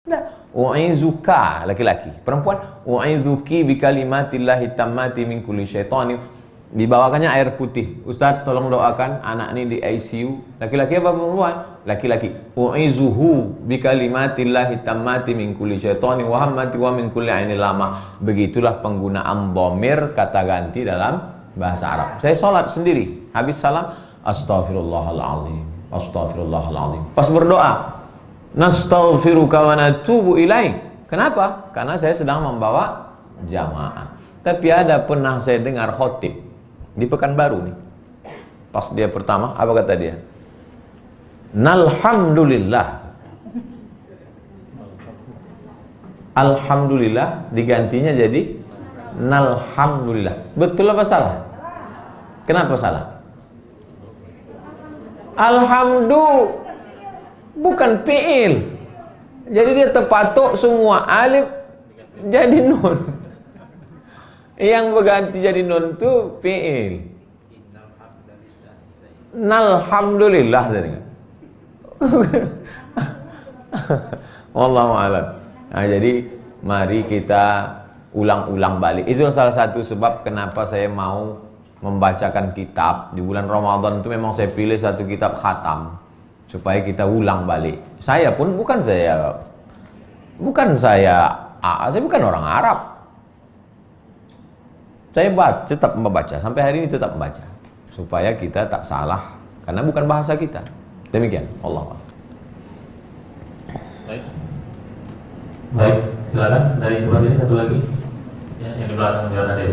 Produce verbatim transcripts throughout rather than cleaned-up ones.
U'izuka laki-laki, perempuan u'izuki bi kalimatillahi tammati min kulli syaitanin. Dibawakannya air putih. Ustaz tolong doakan anak ini di I C U. Laki-laki apa perempuan? Laki-laki. U'izuhu bi kalimatillahi tammati min kulli syaitanin wa hammati wa min kulli ainil lama. Begitulah penggunaan dhamir kata ganti dalam bahasa Arab. Saya sholat sendiri, habis salam astaghfirullahalazim, astaghfirullahalazim. Pas berdoa, nastaghfiruka wa natubu ilaik. Kenapa? Karena saya sedang membawa jamaah. Tapi ada pernah saya dengar khotib di Pekanbaru nih. Pas dia pertama, apa kata dia? Nalhamdulillah. Alhamdulillah digantinya jadi nalhamdulillah. Betul apa salah? Kenapa salah? Alhamdulillah bukan fi'il. Jadi dia terpatok semua alif jadi nun. Yang berganti jadi nun itu fi'il. Nalhamdulillah tadi. Wallahu a'lam. Nah, jadi mari kita ulang-ulang balik. Itu salah satu sebab kenapa saya mau membacakan kitab di bulan Ramadan itu. Memang saya pilih satu kitab khatam supaya kita ulang balik. Saya pun bukan saya bukan saya saya bukan orang Arab. Saya baca, tetap membaca, sampai hari ini tetap membaca supaya kita tak salah karena bukan bahasa kita. Demikian, Allah. Baik, baik, silakan dari sebelah sini satu lagi, ya, yang di belakang jalan ada.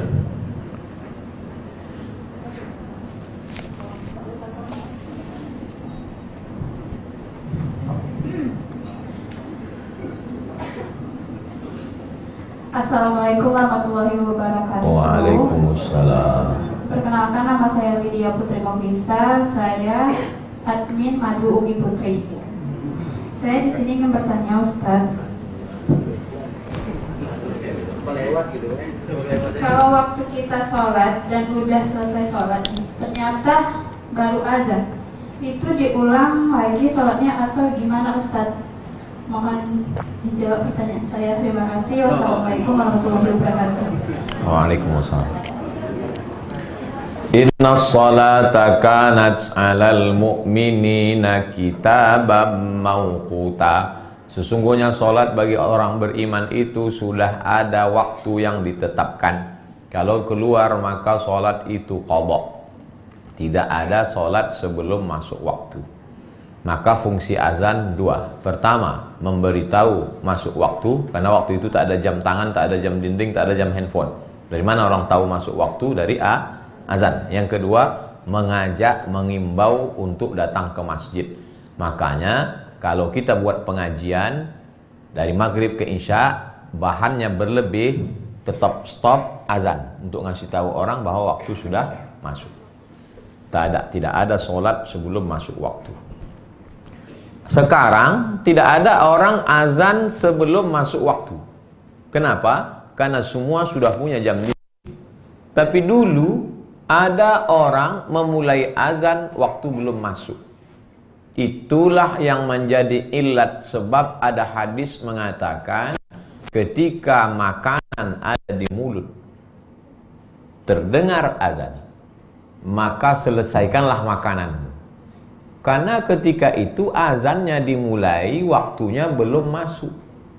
Assalamualaikum warahmatullahi wabarakatuh. Waalaikumsalam. Perkenalkan, nama saya Lydia Putri Mobisa. Saya admin Madu Umi Putri. Saya di sini ingin bertanya, Ustadz. Kalau waktu kita sholat dan udah selesai sholat, ternyata baru azan, itu diulang lagi sholatnya atau gimana, Ustadz? Mohon dijawab pertanyaan saya. Terima kasih. Wassalamualaikum warahmatullahi wabarakatuh. Waalaikumsalam. Inna salata kanat 'alal mu'minina kitaban mawquta. Sesungguhnya salat bagi orang beriman itu sudah ada waktu yang ditetapkan. Kalau keluar maka salat itu qadha. Tidak ada salat sebelum masuk waktu. Maka fungsi azan dua. Pertama, memberitahu masuk waktu, karena waktu itu tak ada jam tangan, tak ada jam dinding, tak ada jam handphone. Dari mana orang tahu masuk waktu? Dari a, azan. Yang kedua, mengajak, mengimbau untuk datang ke masjid. Makanya kalau kita buat pengajian dari maghrib ke isya, bahannya berlebih, tetap stop azan untuk ngasih tahu orang bahwa waktu sudah masuk. Tak ada, tidak ada sholat sebelum masuk waktu. Sekarang tidak ada orang azan sebelum masuk waktu. Kenapa? Karena semua sudah punya jam dinding. Tapi dulu ada orang memulai azan waktu belum masuk. Itulah yang menjadi ilat, sebab ada hadis mengatakan ketika makanan ada di mulut terdengar azan, maka selesaikanlah makanan. Karena ketika itu azannya dimulai, waktunya belum masuk.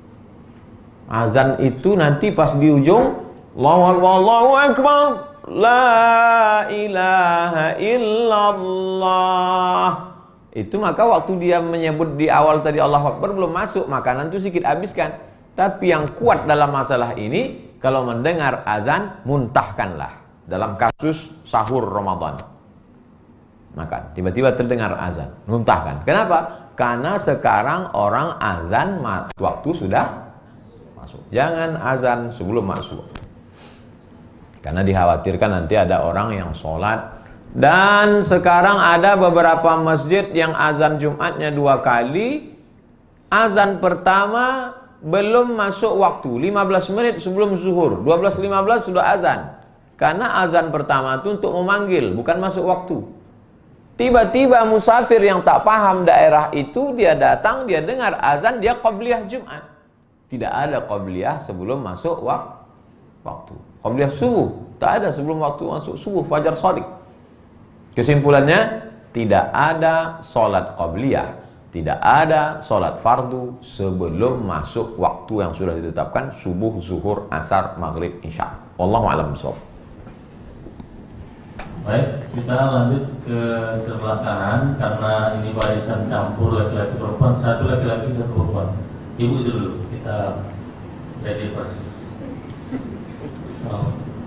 Azan itu nanti pas di ujung, Allahu Akbar, Allahu Akbar, La ilaha illallah. Itu maka waktu dia menyebut di awal tadi Allahu Akbar belum masuk, makanan itu sedikit habiskan. Tapi yang kuat dalam masalah ini, kalau mendengar azan, muntahkanlah. Dalam kasus sahur Ramadan, maka tiba-tiba terdengar azan, muntahkan. Kenapa? Karena sekarang orang azan waktu sudah masuk. Jangan azan sebelum masuk. Karena dikhawatirkan nanti ada orang yang sholat. Dan sekarang ada beberapa masjid yang azan Jumatnya dua kali. Azan pertama belum masuk waktu, lima belas menit sebelum zuhur, dua belas lima belas sudah azan. Karena azan pertama itu untuk memanggil, bukan masuk waktu. Tiba-tiba musafir yang tak paham daerah itu, dia datang, dia dengar azan, dia qabliyah Jumat. Tidak ada qabliyah sebelum masuk wak waktu. Qabliyah subuh tak ada sebelum waktu masuk subuh fajar shadiq. Kesimpulannya, tidak ada solat qabliyah, tidak ada solat fardu sebelum masuk waktu yang sudah ditetapkan, subuh, zuhur, asar, maghrib, isya. Wallahu a'lam bishawab. Baik, kita lanjut ke sebelah kanan karena ini barisan campur laki-laki perempuan, satu laki-laki satu perempuan. Ibu itu dulu, kita ready first. Oh.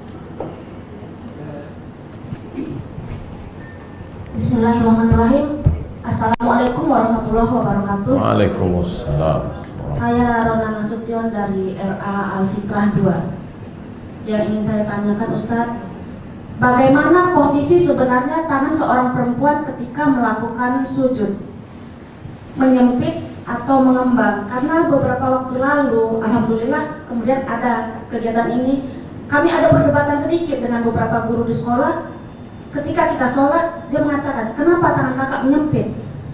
Bismillahirrahmanirrahim. Assalamualaikum warahmatullahi wabarakatuh. Waalaikumsalam. Saya Rona Nasution dari R A Al-Fitrah dua. Yang ingin saya tanyakan Ustadz, bagaimana posisi sebenarnya tangan seorang perempuan ketika melakukan sujud? Menyempit atau mengembang? Karena beberapa waktu lalu, alhamdulillah, kemudian ada kegiatan ini. Kami ada perdebatan sedikit dengan beberapa guru di sekolah. Ketika kita sholat, dia mengatakan, kenapa tangan kakak menyempit?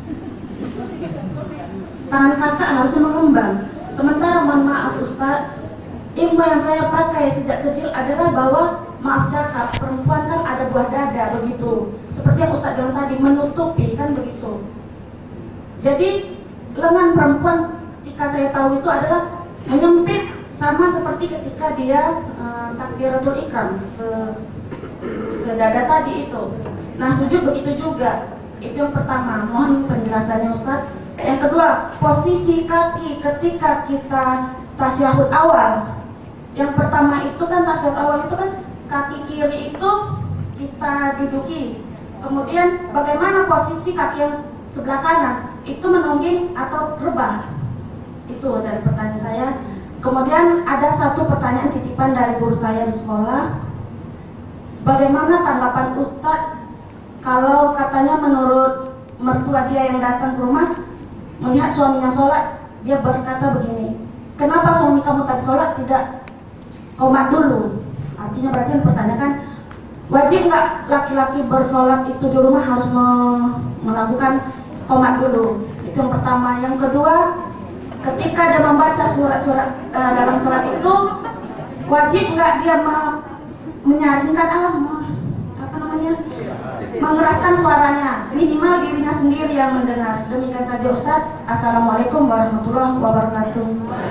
Tangan kakak harusnya mengembang. Sementara, mohon maaf Ustaz, ilmu yang saya pakai sejak kecil adalah bahwa, maaf cakap, perempuan kan ada buah dada begitu. Seperti yang Ustaz bilang tadi, menutupi kan begitu. Jadi lengan perempuan ketika saya tahu itu adalah menyempit, sama seperti ketika dia uh, takbiratul ikram se sedada tadi itu. Nah, sujud begitu juga. Itu yang pertama, mohon penjelasannya Ustaz. Yang kedua, posisi kaki ketika kita tasyahud awal. Yang pertama itu kan tasyahud awal itu kan kaki kiri itu kita duduki. Kemudian bagaimana posisi kaki yang sebelah kanan? Itu menungging atau rebah? Itu dari pertanyaan saya. Kemudian ada satu pertanyaan titipan dari guru saya di sekolah. Bagaimana tanggapan Ustadz kalau katanya menurut mertua dia yang datang ke rumah melihat suaminya sholat, dia berkata begini, kenapa suami kamu tadi sholat tidak qomat dulu? Artinya berarti mempertanyakan, wajib nggak laki-laki bersolat itu di rumah harus melakukan qomat dulu? Itu yang pertama. Yang kedua, ketika dia membaca surat-surat uh, dalam sholat itu, wajib nggak dia me menyaringkan alam apa namanya mengeraskan suaranya, minimal dirinya sendiri yang mendengar. Demikian saja Ustadz. Assalamualaikum warahmatullahi wabarakatuh.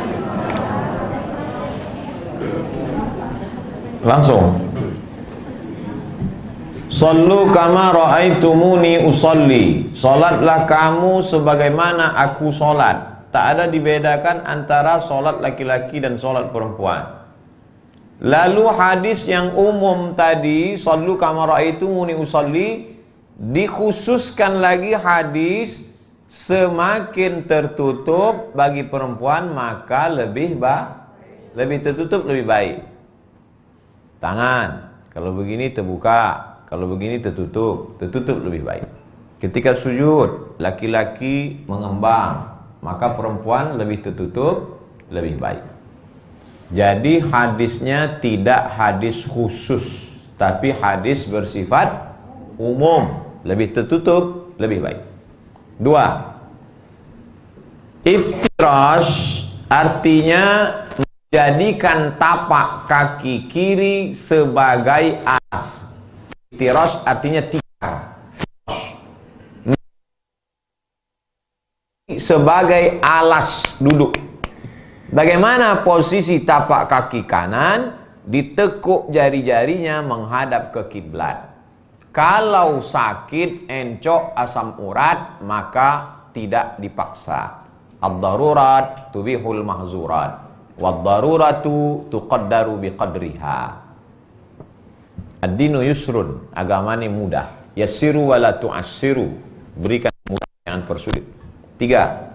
Langsung. Sallu kama ra'aitumuni usalli. Salatlah kamu sebagaimana aku salat. Tak ada dibedakan antara salat laki-laki dan salat perempuan. Lalu hadis yang umum tadi, sallu kama ra'aitumuni usalli, dikhususkan lagi hadis semakin tertutup bagi perempuan maka lebih ba lebih tertutup lebih baik. Tangan kalau begini terbuka, kalau begini tertutup, tertutup lebih baik. Ketika sujud laki-laki mengembang, maka perempuan lebih tertutup lebih baik. Jadi hadisnya tidak hadis khusus, tapi hadis bersifat umum, lebih tertutup, lebih baik. Dua, iftirash artinya menjadikan tapak kaki kiri sebagai alas. Iftirash artinya tikar, sebagai alas duduk. Bagaimana posisi tapak kaki kanan? Ditekuk jari-jarinya menghadap ke kiblat. Kalau sakit, encok, asam urat, maka tidak dipaksa. Ad-darurat tubihul mahzurat, wad-daruratu tuqaddaru biqadriha. Ad-dinu yusrun, agama ini mudah. Yassiru wala tu'assiru, berikan mudah, jangan persulit. Tiga,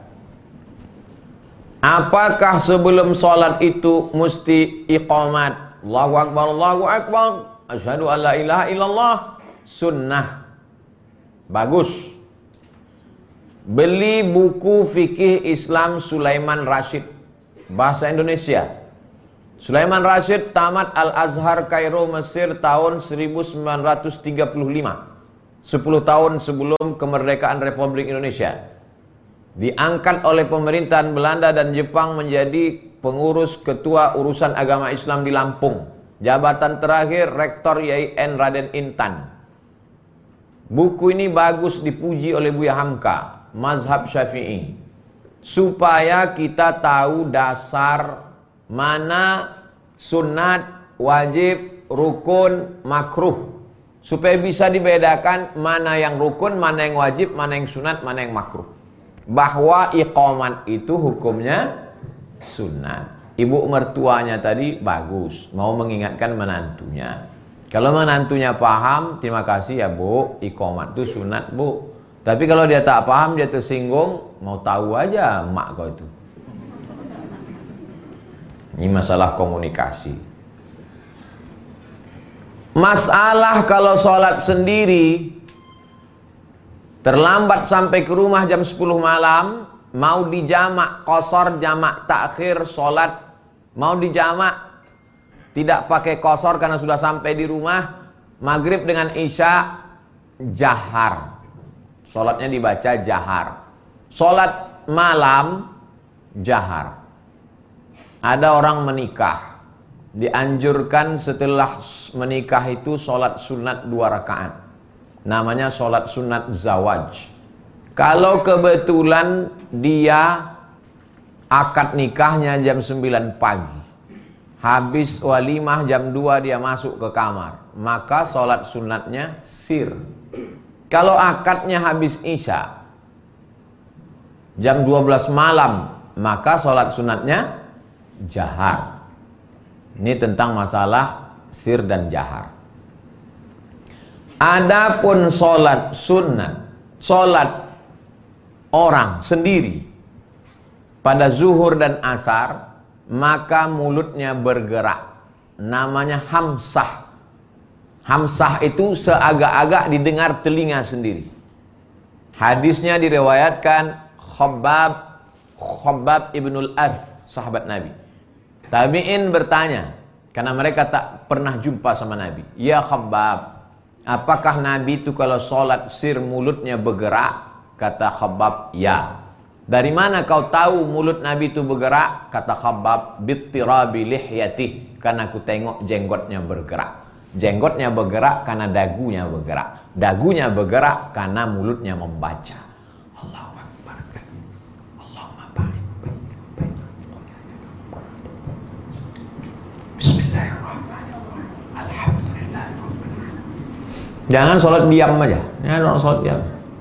apakah sebelum sholat itu mesti iqamat? Allahu Akbar, Allahu Akbar, asyhadu an la ilaha illallah. Sunnah. Bagus. Beli buku fikih Islam Sulaiman Rashid, bahasa Indonesia. Sulaiman Rashid tamat Al-Azhar Kairo Mesir tahun seribu sembilan ratus tiga puluh lima, sepuluh tahun sebelum kemerdekaan Republik Indonesia. Diangkat oleh pemerintahan Belanda dan Jepang menjadi pengurus ketua urusan agama Islam di Lampung. Jabatan terakhir Rektor Y I N Raden Intan. Buku ini bagus, dipuji oleh Buya Hamka, Mazhab Syafi'i, supaya kita tahu dasar mana sunat, wajib, rukun, makruh, supaya bisa dibedakan mana yang rukun, mana yang wajib, mana yang sunat, mana yang makruh. Bahwa iqamat itu hukumnya sunat. Ibu mertuanya tadi bagus, mau mengingatkan menantunya. Kalau menantunya paham, terima kasih ya Bu, iqamat itu sunat Bu. Tapi kalau dia tak paham, dia tersinggung, mau tahu aja mak kau itu. Ini masalah komunikasi. Masalah kalau sholat sendiri, terlambat sampai ke rumah jam sepuluh malam, mau dijamak, qasar, jamak, takhir, sholat, mau dijamak, tidak pakai qasar karena sudah sampai di rumah, maghrib dengan isya, jahar. Sholatnya dibaca jahar. Sholat malam, jahar. Ada orang menikah, dianjurkan setelah menikah itu sholat sunat dua rakaat. Namanya sholat sunat zawaj. Kalau kebetulan dia akad nikahnya jam sembilan pagi, habis walimah jam dua dia masuk ke kamar, maka sholat sunatnya sir. Kalau akadnya habis isya jam dua belas malam, maka sholat sunatnya jahar. Ini tentang masalah sir dan jahar. Adapun sholat sunat, sholat orang sendiri pada zuhur dan asar, maka mulutnya bergerak, namanya hamsah. Hamsah itu seagak-agak didengar telinga sendiri. Hadisnya diriwayatkan Khabbab Khabbab ibnul Arth, sahabat Nabi. Tabi'in bertanya, karena mereka tak pernah jumpa sama Nabi. Ya Khabbab, apakah Nabi itu kalau sholat sir mulutnya bergerak? Kata Khabbab, ya. Dari mana kau tahu mulut Nabi itu bergerak? Kata Khabbab, bittirabi lihyatih, karena aku tengok jenggotnya bergerak. Jenggotnya bergerak karena dagunya bergerak. Dagunya bergerak karena mulutnya membaca. Allahu Akbar. Allahumma baik. Bismillahirrahmanirrahim. Alhamdulillah. Jangan sholat diam aja. Jangan orang sholat diam.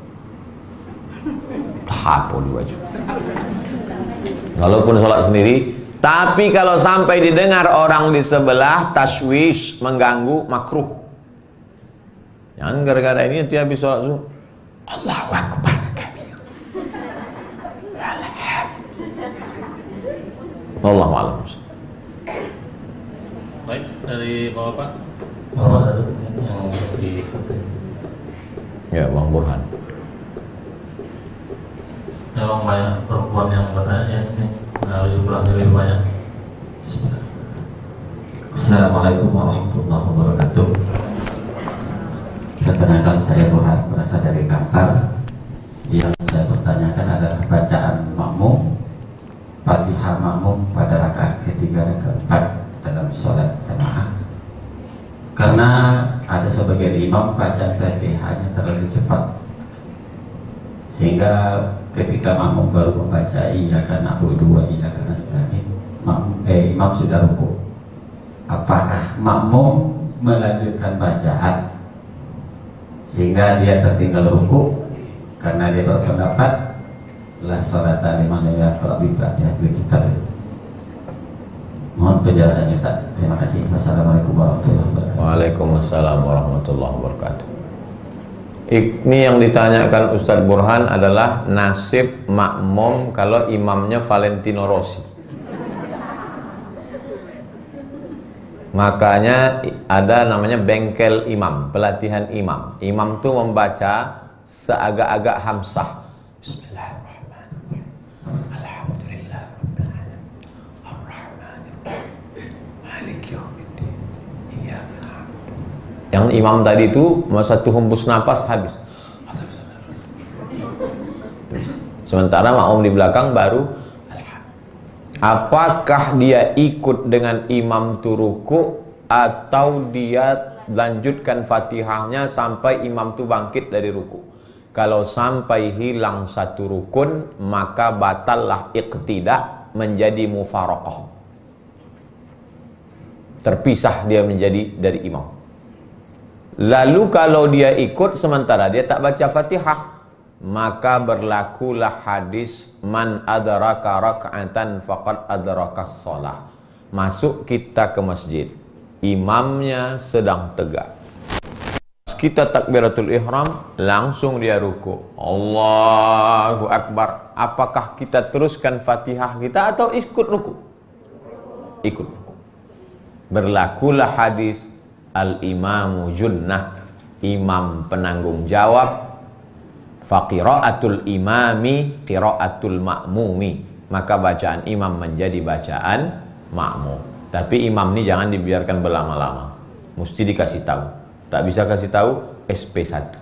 Hapo di wajah. Walaupun sholat sendiri, tapi kalau sampai didengar orang di sebelah, tashwish, mengganggu, makruh. Jangan gara-gara ini nanti habis sholat zuhur, Allahu Akbar kabir. Wallahu a'lam. Baik, dari Bapak. Bapak yang di Ya, Bang Burhan. Memang banyak perempuan yang bertanya ini. Nah, lebih banyak. Assalamualaikum warahmatullahi wabarakatuh. Perkenalkan, saya Burhan, berasal dari Kampar. Yang saya pertanyakan adalah bacaan makmum, Fatihah makmum pada rakaat ketiga dan keempat dalam sholat jamaah. Karena ada sebagian imam baca Fatihahnya terlalu cepat, sehingga ketika makmum baru membaca iyyaka na'budu wa iyyaka nasta'in, eh, imam sudah ruku. Apakah makmum melanjutkan bacaan sehingga dia tertinggal ruku? Karena dia berpendapat la sholata liman lam yaqra bi fatihatil kitab. Mohon penjelasannya, Ustaz. Terima kasih. Wassalamualaikum warahmatullahi wabarakatuh. Waalaikumsalam warahmatullahi wabarakatuh. Ini yang ditanyakan Ustadz Burhan adalah nasib makmum kalau imamnya Valentino Rossi. Makanya ada namanya bengkel imam, pelatihan imam. Imam itu membaca seagak-agak hamsah. Bismillahirrahmanirrahim. Alhamdulillah rabbil alamin. Arrahmanirrahim. Maliki yaumiddin. Iyyaka na'budu. Yang imam tadi itu satu hembus napas habis. Sementara makmum di belakang baru apakah dia ikut dengan imam tu ruku atau dia lanjutkan Fatihahnya sampai imam tu bangkit dari ruku. Kalau sampai hilang satu rukun, maka batallah iqtidah, menjadi mufaraqah. Terpisah dia menjadi dari imam. Lalu kalau dia ikut sementara dia tak baca Fatihah, maka berlakulah hadis man adraka raka'atan faqad adrakas shalah. Masuk kita ke masjid, imamnya sedang tegak, kita takbiratul ihram, langsung dia ruku, Allahu Akbar. Apakah kita teruskan Fatihah kita atau ikut ruku? Ikut ruku. Berlakulah hadis al-imamu junnah, imam penanggung jawab, faqira'atul imami qira'atul ma'mumi, maka bacaan imam menjadi bacaan makmum. Tapi imam ini jangan dibiarkan berlama-lama, mesti dikasih tahu. Tak bisa kasih tahu, S P satu.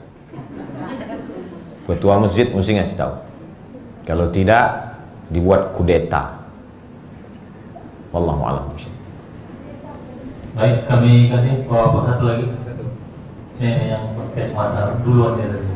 Ketua masjid mesti ngasih tahu. Kalau tidak, dibuat kudeta. Wallahu a'lam. Baik, kami kasih oh, satu lagi. Ini yang pakai mata duluan ya dari.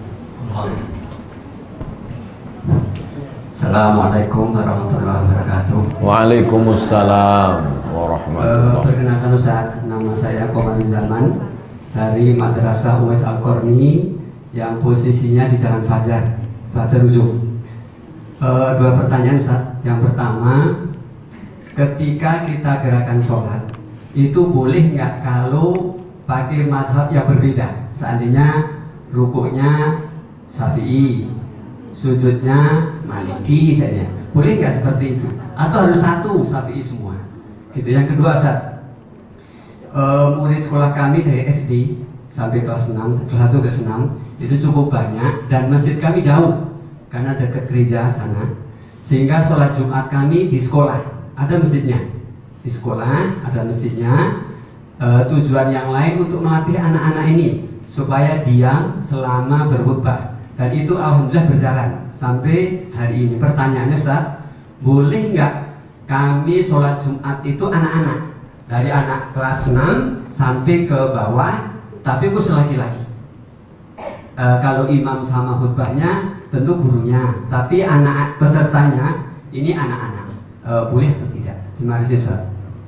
Assalamualaikum warahmatullahi wabarakatuh. Waalaikumsalam warahmatullahi wabarakatuh. Perkenalkan Ustaz, nama saya Komar Zaman dari Madrasah Uwais Al-Qarni yang posisinya di Jalan Fajar, Fajar Ujung. E, dua pertanyaan Ustaz. Yang pertama, ketika kita gerakan sholat, itu boleh nggak kalau pakai madhab yang berbeda? Seandainya rukuknya Syafi'i, sujudnya Maliki saja, boleh nggak seperti itu? Atau harus satu Syafi'i semua? Gitu. Yang kedua Ustaz, Uh, murid sekolah kami dari S D sampai kelas enam, kelas satu ke enam itu cukup banyak dan masjid kami jauh karena dekat gereja sana, sehingga sholat Jumat kami di sekolah, ada masjidnya di sekolah, ada masjidnya. Uh, tujuan yang lain untuk melatih anak-anak ini supaya diam selama berkhutbah, dan itu alhamdulillah berjalan sampai hari ini. Pertanyaannya Ustaz, boleh nggak kami sholat Jumat itu anak-anak dari anak kelas enam sampai ke bawah, tapi khusus laki-laki. E, kalau imam sama khutbahnya tentu gurunya, tapi anak pesertanya ini anak-anak. E, boleh atau tidak? Terima kasih Ustaz.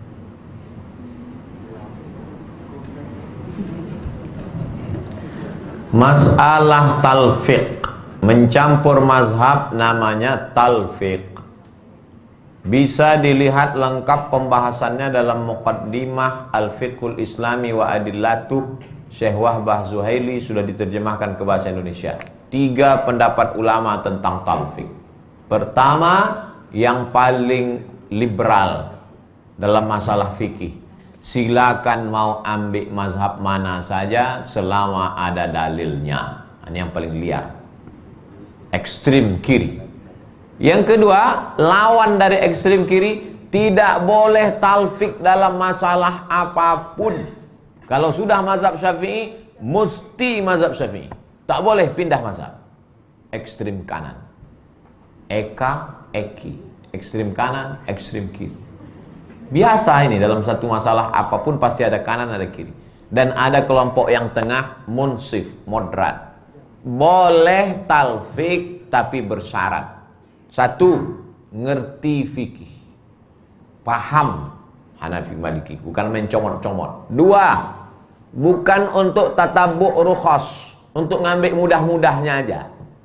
Masalah talfiq, mencampur mazhab namanya talfiq. Bisa dilihat lengkap pembahasannya dalam Muqaddimah Al-Fiqhul Islami wa Adillatuh Syekh Wahbah Zuhaili, sudah diterjemahkan ke bahasa Indonesia. Tiga pendapat ulama tentang talfiq. Pertama, yang paling liberal dalam masalah fikih, silakan mau ambil mazhab mana saja selama ada dalilnya. Ini yang paling liar, ekstrim kiri. Yang kedua, lawan dari ekstrim kiri, tidak boleh talfik dalam masalah apapun. Kalau sudah mazhab Syafi'i, mesti mazhab Syafi'i, tak boleh pindah mazhab. Ekstrim kanan, eka, eki, ekstrim kanan, ekstrim kiri. Biasa ini dalam satu masalah apapun pasti ada kanan, ada kiri. Dan ada kelompok yang tengah, munsif, moderat. Boleh talfik tapi bersyarat. Satu, ngerti fikih, paham Hanafi Maliki, bukan mencomot-comot. Dua, bukan untuk tatabuk rukhas, untuk ngambil mudah-mudahnya aja.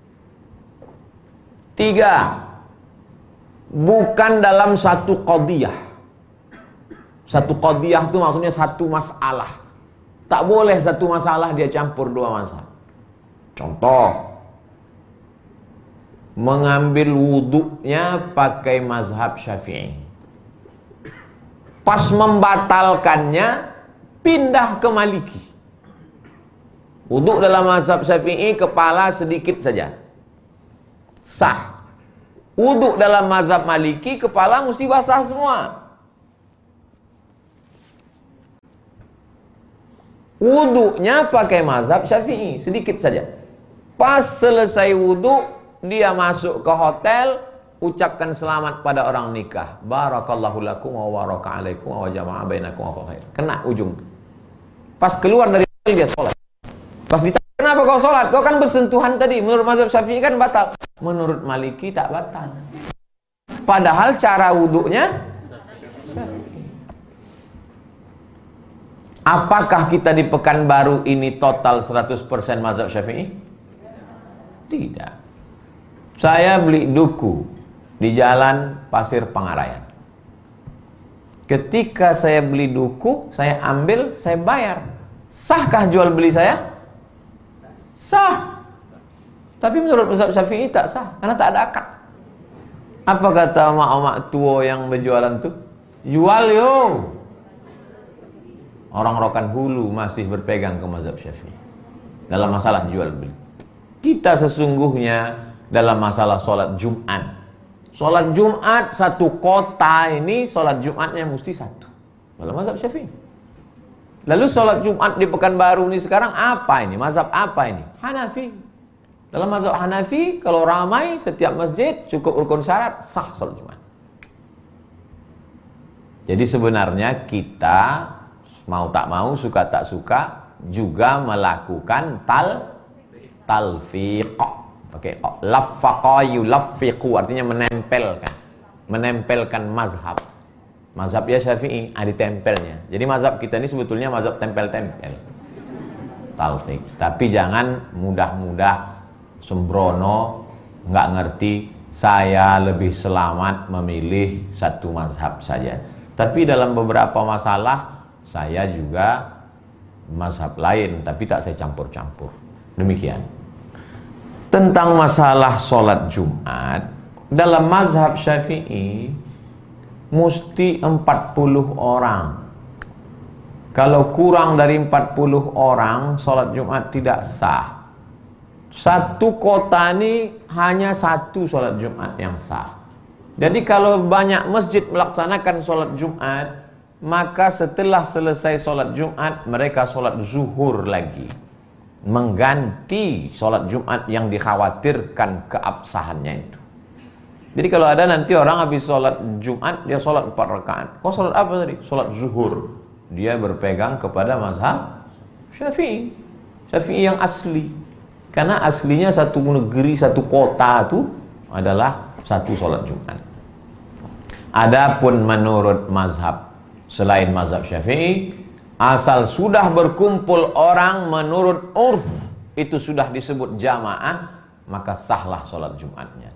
Tiga, bukan dalam satu qadiyah. Satu qadiyah itu maksudnya satu masalah. Tak boleh satu masalah dia campur dua masalah. Contoh, mengambil wuduknya pakai mazhab Syafi'i, pas membatalkannya pindah ke Maliki. Wuduk dalam mazhab Syafi'i kepala sedikit saja sah. Wuduk dalam mazhab Maliki kepala mesti basah semua. Wuduknya pakai mazhab Syafi'i sedikit saja. Pas selesai wuduk, dia masuk ke hotel, ucapkan selamat pada orang nikah. Barakallahu lakum wa baraka alaikum wa jama'a bainakum wa khair. Kena ujung. Pas keluar dari dia sholat. Pas ditanya, kenapa kau sholat? Kau kan bersentuhan tadi. Menurut mazhab Syafi'i kan batal. Menurut Maliki tak batal. Padahal cara wuduknya. Apakah kita di Pekanbaru ini total seratus persen mazhab Syafi'i? Tidak. Saya beli duku di Jalan Pasir Pangarayan. Ketika saya beli duku, saya ambil, saya bayar. Sahkah jual beli saya? Sah. Tapi menurut mazhab Syafi'i tak sah, karena tak ada akad. Apa kata mak-mak tua yang berjualan tuh? Jual yo. Orang Rokan Hulu masih berpegang ke mazhab Syafi'i dalam masalah jual beli. Kita sesungguhnya dalam masalah sholat Jumat, sholat Jumat satu kota ini sholat Jumatnya mesti satu dalam mazhab Syafi'i. Lalu sholat Jumat di Pekanbaru ini sekarang apa ini? Mazhab apa ini? Hanafi. Dalam mazhab Hanafi kalau ramai setiap masjid cukup rukun syarat sah sholat Jumat. Jadi sebenarnya kita mau tak mau, suka tak suka juga melakukan tal talfiq. Oke, okay. Laffaqa yulaffiqu artinya menempelkan. Menempelkan mazhab. Mazhabnya Syafi'i ada tempelnya. Jadi mazhab kita ini sebetulnya mazhab tempel-tempel. Talfiq. Tapi jangan mudah-mudah sembrono, nggak ngerti, saya lebih selamat memilih satu mazhab saja. Tapi dalam beberapa masalah saya juga mazhab lain, tapi tak saya campur-campur. Demikian. Tentang masalah sholat Jumat, dalam mazhab Syafi'i mesti empat puluh orang. Kalau kurang dari empat puluh orang, sholat Jumat tidak sah. Satu kota ini hanya satu sholat Jumat yang sah. Jadi kalau banyak masjid melaksanakan sholat Jumat, maka setelah selesai sholat Jumat, mereka sholat zuhur lagi, mengganti sholat Jumat yang dikhawatirkan keabsahannya itu. Jadi kalau ada nanti orang habis sholat Jumat, dia sholat empat rakaat. Kau sholat apa tadi? Sholat zuhur. Dia berpegang kepada mazhab Syafi'i. Syafi'i yang asli. Karena aslinya satu negeri, satu kota itu adalah satu sholat Jumat. Adapun menurut mazhab selain mazhab Syafi'i, asal sudah berkumpul orang menurut urf itu sudah disebut jamaah, maka sahlah sholat Jumatnya.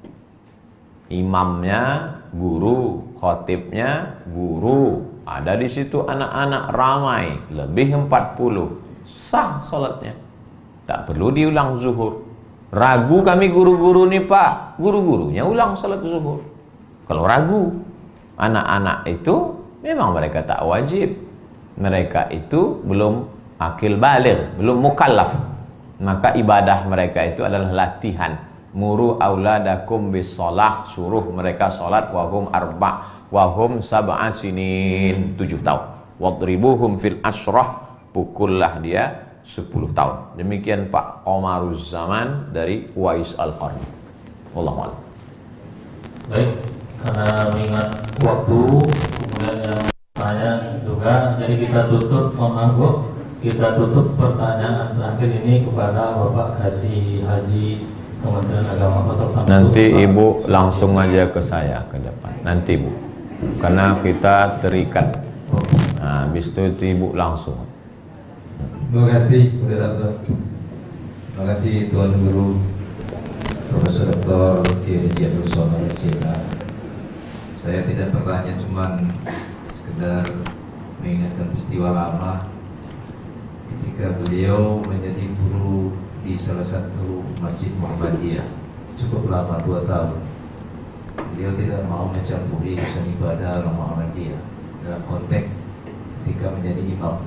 Imamnya guru, khotibnya guru, ada di situ anak-anak ramai, lebih empat puluh, sah sholatnya. Tak perlu diulang zuhur. Ragu kami guru-guru nih Pak, guru-gurunya ulang sholat zuhur. Kalau ragu, anak-anak itu memang mereka tak wajib. Mereka itu belum akil baligh, belum mukallaf. Maka ibadah mereka itu adalah latihan. Muru auladakum bis shalah, suruh mereka salat wahum arba' wahum sab'a sinin, tujuh tahun. Wadribuhum fil ashrah, pukullah dia sepuluh tahun. Demikian Pak Omaruz Zaman dari Uwais Al-Qarni. Wallahu a'lam. Baik, karena mengingat waktu, kemudian yang tanya juga, jadi kita tutup, mohon maaf Bu, kita tutup pertanyaan terakhir ini kepada Bapak Kasih Haji Kementerian Agama Kota Pekanbaru. Nanti Ibu langsung aja ke saya ke depan. Nanti Bu, karena kita terikat. Nah, habis itu, itu Ibu langsung. Terima kasih moderator. Terima kasih Tuan Guru Profesor Doktor Kiai Haji Abdul Somad S I A. Saya tidak bertanya, cuman sekedar mengingatkan peristiwa lama ketika beliau menjadi guru di salah satu masjid Muhammadiyah cukup lama, dua tahun. Beliau tidak mau mencampuri urusan ibadah orang Muhammadiyah dalam konteks ketika menjadi imam.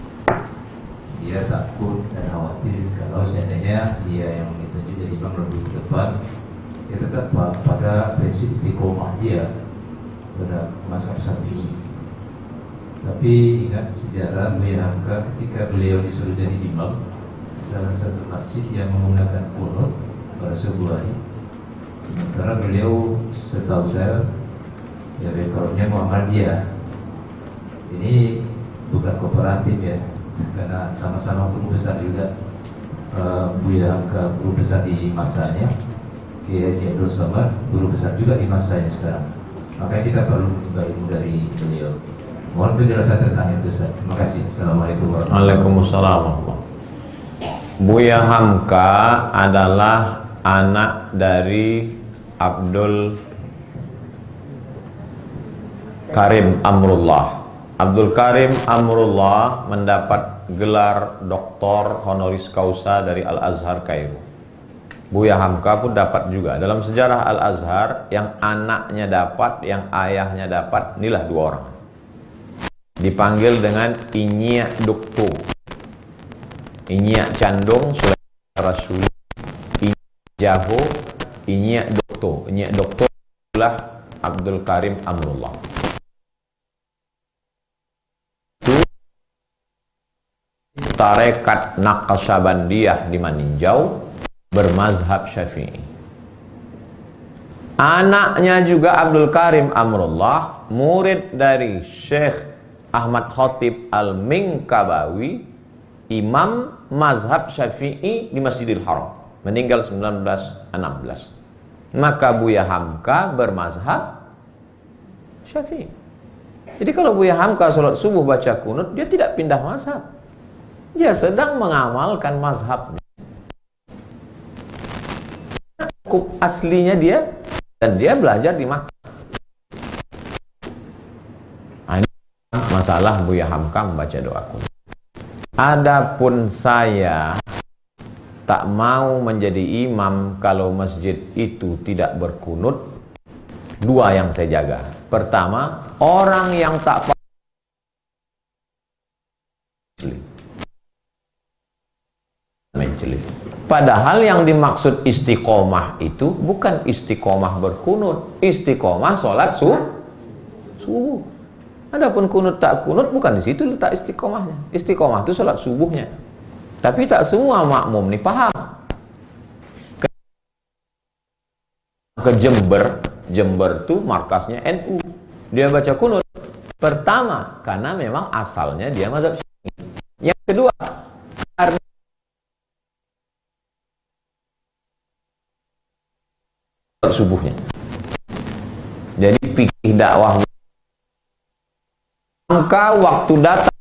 Dia takut dan khawatir kalau seandainya dia yang ditunjuk jadi imam lebih ke depan, dia tetap pada prinsip istiqomah dia pada mazhab Syafi'i. Tapi ingat sejarah Buya Hamka ketika beliau disuruh jadi imam salah satu masjid yang menggunakan kunut pada subuh hari, Sementara beliau setahu saya ya backgroundnya Muhammadiyah. Ini bukan kooperatif ya, karena sama-sama guru besar juga. uh, Buya Hamka guru besar di masanya, Kiai Haji Abdul Somad guru besar juga di masanya sekarang. Makanya kita perlu menimba ilmu dari beliau. Mohon penjelasan tentang itu Ustaz. Terima kasih. Assalamualaikum warahmatullahi wabarakatuh. Waalaikumsalam. Buya Hamka adalah anak dari Abdul Karim Amrullah. Abdul Karim Amrullah mendapat gelar doktor honoris causa dari Al-Azhar Kairo. Buya Hamka pun dapat juga. Dalam sejarah Al-Azhar, yang anaknya dapat, yang ayahnya dapat, inilah dua orang. Dipanggil dengan Inya Doktor. Inya Candong Sulaiman Rasul, Inya Jaho, Inya Doktor. Inya Doktor adalah Abdul Karim Amrullah. Tarekat Naqsyabandiyah di Maninjau bermazhab Syafi'i. Anaknya juga Abdul Karim Amrullah, murid dari Syekh Ahmad Khatib Al-Minkabawi, imam mazhab Syafi'i di Masjidil Haram, meninggal seribu sembilan ratus enam belas. Maka Buya Hamka bermazhab Syafi'i. Jadi kalau Buya Hamka sholat subuh baca kunut, dia tidak pindah mazhab. Dia sedang mengamalkan mazhabnya. Hukum aslinya dia, dan dia belajar di Makkah. Nah, ini masalah Buya Hamka membaca doa kunut. Adapun saya tak mau menjadi imam kalau masjid itu tidak berkunut. Dua yang saya jaga. Pertama, orang yang tak paham. Padahal yang dimaksud istiqomah itu bukan istiqomah berkunut, istiqomah sholat subuh. Adapun kunut tak kunut bukan di situ letak istiqomahnya. Istiqomah itu sholat subuhnya. Tapi tak semua makmum nih paham. Ke, ke Jember, Jember tuh markasnya N U. Dia baca kunut. Pertama, karena memang asalnya dia mazhab Syafi'i. Yang kedua, karena subuhnya. Jadi fikih dakwah maka waktu datang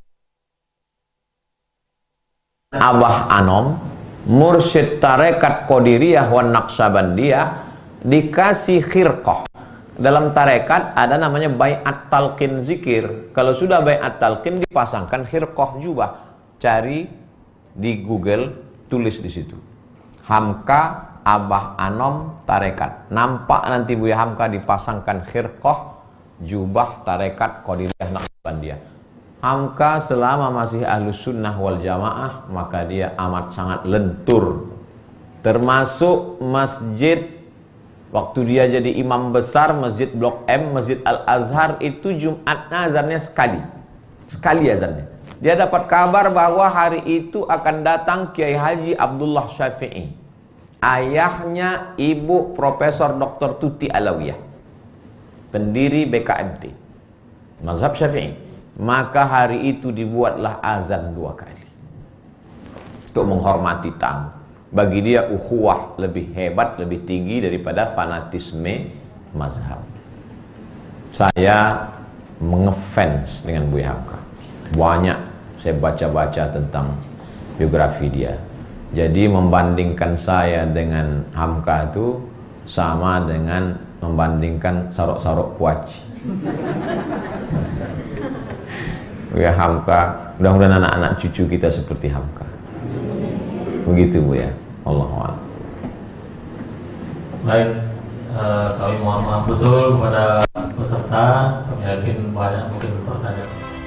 Abah Anom, mursyid tarekat Qadiriyah wan Naqsyabandiyah, dikasih khirqah. Dalam tarekat ada namanya baiat talqin zikir. Kalau sudah baiat talqin dipasangkan khirqah jubah. Cari di Google, tulis di situ. Hamka Abah Anom tarekat. Nampak nanti Buya Hamka dipasangkan khirqah jubah tarekat Qadiriyah Naqsyabandiyah. Hamka selama masih ahlus sunnah wal jamaah, maka dia amat sangat lentur. Termasuk masjid, waktu dia jadi imam besar Masjid Blok M, Masjid Al-Azhar itu Jumat azannya sekali. Sekali azannya. Dia dapat kabar bahwa hari itu akan datang Kiai Haji Abdullah Syafi'i. Ayahnya ibu Profesor Doktor Tuti Alawiyah, pendiri B K M T, mazhab Syafi'i. Maka hari itu dibuatlah azan dua kali untuk menghormati tamu. Bagi dia ukhuwah lebih hebat, lebih tinggi daripada fanatisme mazhab. Saya mengefans dengan Buya Hamka. Banyak saya baca-baca tentang biografi dia. Jadi membandingkan saya dengan Hamka itu sama dengan membandingkan sarok-sarok kuaci. Ya Hamka, mudah-mudahan anak-anak cucu kita seperti Hamka. Begitu Bu ya. Allahu a'lam. Baik, uh, kami mohon maaf betul kepada peserta. Kami yakin banyak mungkin pertanyaan.